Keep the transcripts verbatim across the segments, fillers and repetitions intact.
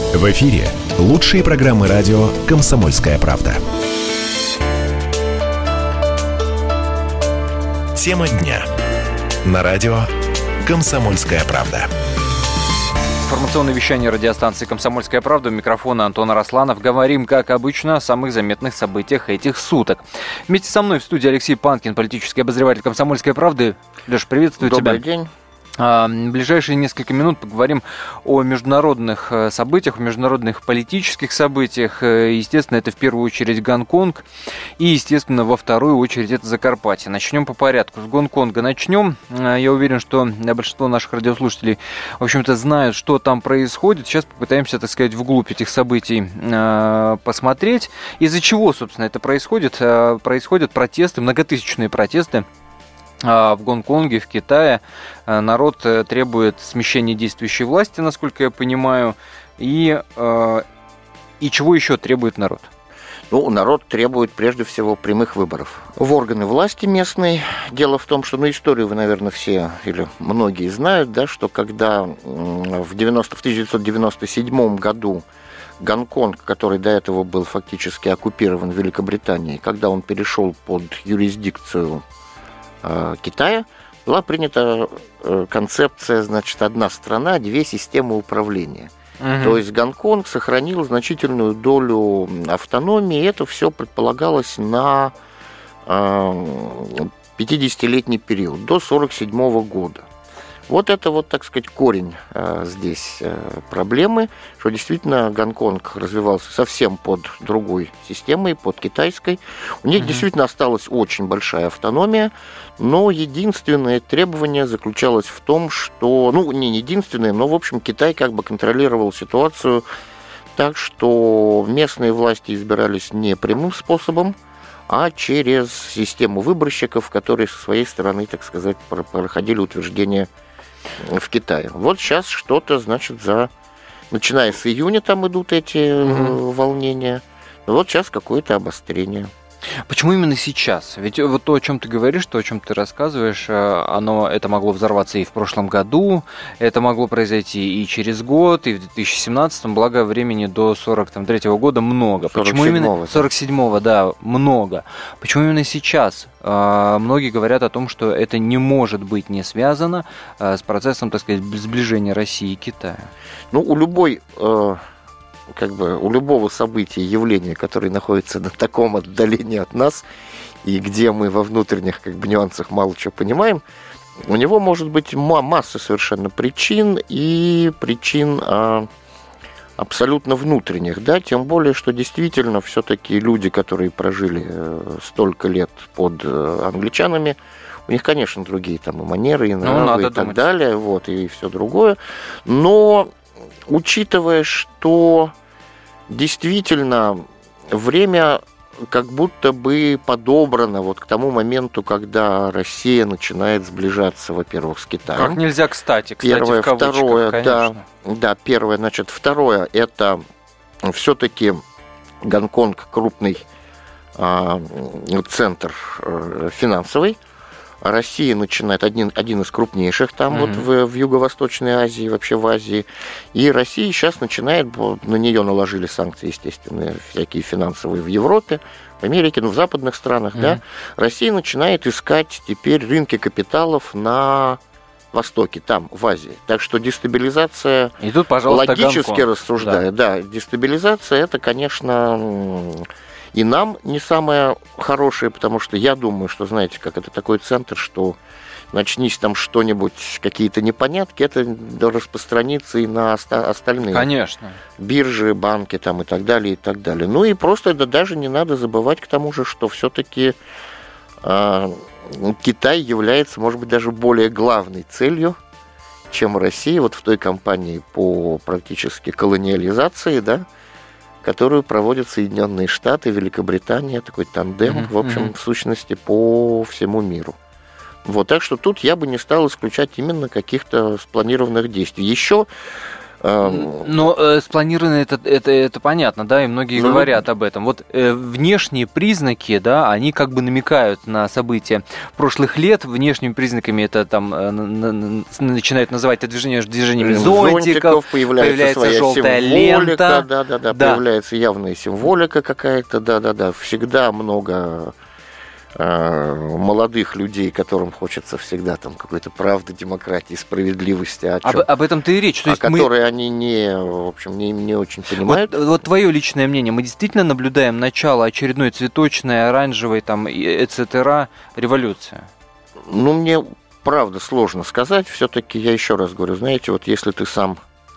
В эфире лучшие программы радио «Комсомольская правда». Тема дня. На радио «Комсомольская правда». Информационное вещание радиостанции «Комсомольская правда». У микрофона Антон Арасланов. Говорим, как обычно, о самых заметных событиях этих суток. Вместе со мной в студии Алексей Панкин, политический обозреватель «Комсомольской правды». Леш, приветствую тебя. Добрый день. В ближайшие несколько минут поговорим о международных событиях, о международных политических событиях. Естественно, это в первую очередь Гонконг и, естественно, во вторую очередь это Закарпатье. Начнем по порядку. С Гонконга начнем. Я уверен, что большинство наших радиослушателей, в общем-то, знают, что там происходит. Сейчас попытаемся, так сказать, вглубь этих событий посмотреть. Из-за чего, собственно, это происходит? Происходят протесты, многотысячные протесты. В Гонконге, в Китае народ требует смещения действующей власти, насколько я понимаю. И, и чего еще требует народ? Ну, народ требует прежде всего прямых выборов в органы власти местной. Дело в том, что, ну, историю вы, наверное, все или многие знают, да, что когда в, девяносто, в тысяча девятьсот девяносто седьмом году Гонконг, который до этого был фактически оккупирован Великобританией, когда он перешел под юрисдикцию Китая, была принята концепция, значит, одна страна, две системы управления. Угу. То есть Гонконг сохранил значительную долю автономии, и это все предполагалось на пятидесятилетний период, до сорок седьмого года. Вот это вот, так сказать, корень э, здесь э, проблемы, что действительно Гонконг развивался совсем под другой системой, под китайской. У них mm-hmm. действительно осталась очень большая автономия, но единственное требование заключалось в том, что, ну, не единственное, но, в общем, Китай как бы контролировал ситуацию так, что местные власти избирались не прямым способом, а через систему выборщиков, которые со своей стороны, так сказать, проходили утверждение в Китае. Вот сейчас что-то, значит, за... Начиная с июня там идут эти mm-hmm. волнения. Вот сейчас какое-то обострение. Почему именно сейчас? Ведь вот то, о чем ты говоришь, то, о чем ты рассказываешь, оно, это могло взорваться и в прошлом году, это могло произойти и через год, и в две тысячи семнадцатом, благо времени до сорок третьего года много. Почему именно сорок седьмого, да, много. Почему именно сейчас? Многие говорят о том, что это не может быть не связано с процессом, так сказать, сближения России и Китая. Ну, у любой... как бы у любого события, явления, которое находится на таком отдалении от нас, и где мы во внутренних как бы нюансах мало чего понимаем, у него может быть масса совершенно причин, и причин а, абсолютно внутренних, да, тем более, что действительно все-таки люди, которые прожили столько лет под англичанами, у них, конечно, другие там и манеры, и нравы, ну, и так думать. далее, вот, и все другое, но учитывая, что действительно время как будто бы подобрано вот к тому моменту, когда Россия начинает сближаться, во-первых, с Китаем. Как нельзя кстати, кстати, первое, в кавычках, второе, конечно. Да, да, первое, значит, второе, это все-таки Гонконг крупный а, центр а, финансовый. Россия начинает, один, один из крупнейших там mm-hmm. вот в, в Юго-Восточной Азии, вообще в Азии. И Россия сейчас начинает, на нее наложили санкции, естественно, всякие финансовые в Европе, в Америке, ну, в западных странах, mm-hmm. да. Россия начинает искать теперь рынки капиталов на Востоке, там, в Азии. Так что дестабилизация, и тут, пожалуйста, логически Гонконг. рассуждая, да. да, дестабилизация, это, конечно... И нам не самое хорошее, потому что я думаю, что, знаете, как это такой центр, что начнись там что-нибудь, какие-то непонятки, это распространится и на остальные. Конечно. Биржи, банки там и так далее, и так далее. Ну и просто да, даже не надо забывать к тому же, что все-таки э, Китай является, может быть, даже более главной целью, чем Россия, вот в той кампании по практически колониализации, да, которую проводят Соединенные Штаты, Великобритания, такой тандем, mm-hmm. в общем, mm-hmm. в сущности, по всему миру. Вот, так что тут я бы не стал исключать именно каких-то спланированных действий. Еще Но э, спланировано это, это, это понятно, да, и многие ну, говорят об этом. Вот э, внешние признаки, да, они как бы намекают на события прошлых лет. Внешними признаками это там э, на, на, начинают называть это движение движениями зонтиков, зонтиков появляется, появляется желтая лента. Да, да, да, да, появляется явная символика какая-то, да, да, да. Всегда много молодых людей, которым хочется всегда там какой-то правды, демократии, справедливости, о чем, об, об этом-то и речь. То есть о мы... которой они не, в общем, не, не очень понимают. Вот, вот твое личное мнение. Мы действительно наблюдаем начало очередной цветочной, оранжевой, там, et cetera революции? Ну, мне правда сложно сказать. Все-таки я еще раз говорю, знаете, вот если ты сам,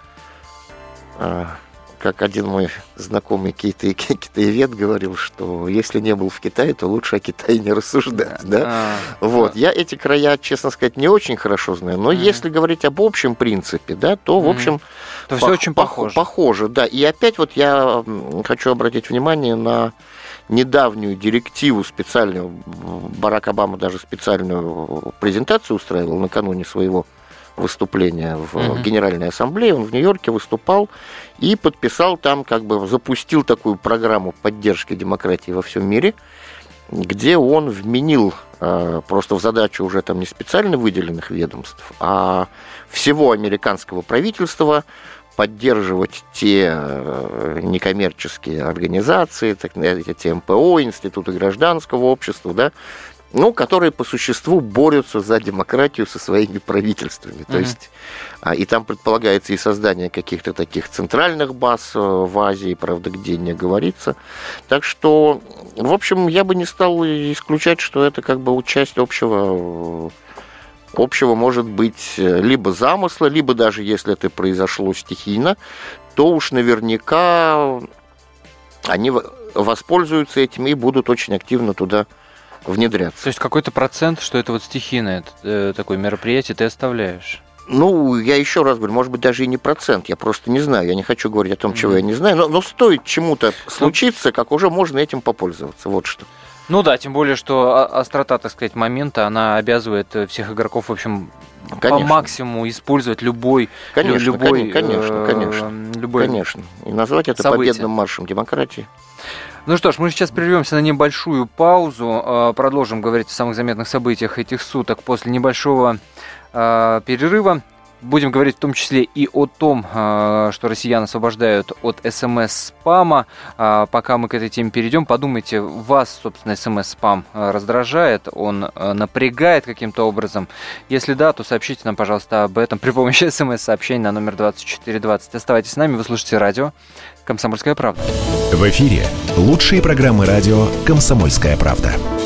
как один мой знакомый китаевед говорил, что если не был в Китае, то лучше о Китае не рассуждать. Да? А, вот. А. Я эти края, честно сказать, не очень хорошо знаю, но mm. если говорить об общем принципе, да, то, в общем, mm. то все пох- очень похоже. Похоже, да. И опять вот я хочу обратить внимание на недавнюю директиву специальную. Барак Обама даже специальную презентацию устраивал накануне своего выступления в uh-huh. Генеральной Ассамблее, он в Нью-Йорке выступал и подписал там, как бы запустил такую программу поддержки демократии во всем мире, где он вменил э, просто в задачу уже там не специально выделенных ведомств, а всего американского правительства поддерживать те э, некоммерческие организации, так, эти эм пэ о, институты гражданского общества, да, ну, которые по существу борются за демократию со своими правительствами. Mm-hmm. То есть, а, и там предполагается и создание каких-то таких центральных баз в Азии, правда, где не говорится. Так что, в общем, я бы не стал исключать, что это как бы часть общего, общего, может быть, либо замысла, либо даже если это произошло стихийно, то уж наверняка они воспользуются этим и будут очень активно туда внедряться. То есть какой-то процент, что это вот стихийное э, такое мероприятие, ты оставляешь? Ну, я еще раз говорю, может быть, даже и не процент, я просто не знаю, я не хочу говорить о том, чего mm-hmm. я не знаю, но, но стоит чему-то случиться, как уже можно этим попользоваться, вот что. Ну да, тем более, что острота, так сказать, момента, она обязывает всех игроков, в общем, конечно. По максимуму использовать любой... Конечно, любой, конечно, конечно, э, любой конечно. И назвать это событие победным маршем демократии. Ну что ж, мы сейчас прервемся на небольшую паузу, продолжим говорить о самых заметных событиях этих суток после небольшого перерыва. Будем говорить в том числе и о том, что россиян освобождают от смс-спама. Пока мы к этой теме перейдем, подумайте, вас, собственно, смс-спам раздражает, он напрягает каким-то образом? Если да, то сообщите нам, пожалуйста, об этом при помощи смс-сообщений на номер двадцать четыре двадцать. Оставайтесь с нами, вы слушаете радио «Комсомольская правда». В эфире лучшие программы радио «Комсомольская правда».